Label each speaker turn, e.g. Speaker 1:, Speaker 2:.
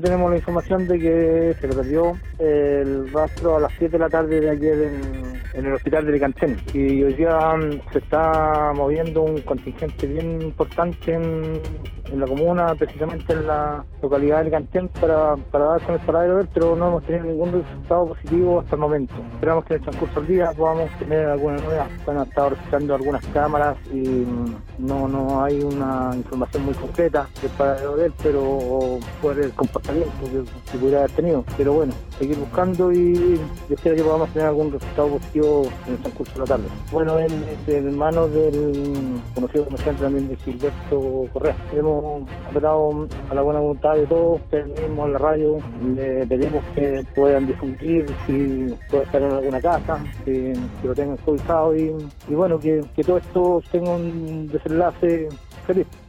Speaker 1: Tenemos la información de que se le perdió el rastro a las 7 de la tarde de ayer en el hospital de Licantén. Y hoy día se está moviendo un contingente bien importante en la comuna, precisamente en la localidad de Licantén, para dar con el paradero de él, pero no hemos tenido ningún resultado positivo hasta el momento. Esperamos que en el transcurso del día podamos tener alguna novedad. Bueno, han estado registrando algunas cámaras y no hay una información muy concreta del paradero de él, pero por el comportamiento que pudiera haber tenido. Pero bueno, seguir buscando y espero que podamos tener algún resultado positivo en el transcurso de la tarde. Bueno, él es el hermano del conocido comerciante también de Gilberto Correa. Hemos apelado a la buena voluntad de todos, ustedes mismos en la radio, le pedimos que puedan difundir si puede estar en alguna casa, que lo tengan ubicado y bueno, que todo esto tenga un desenlace feliz.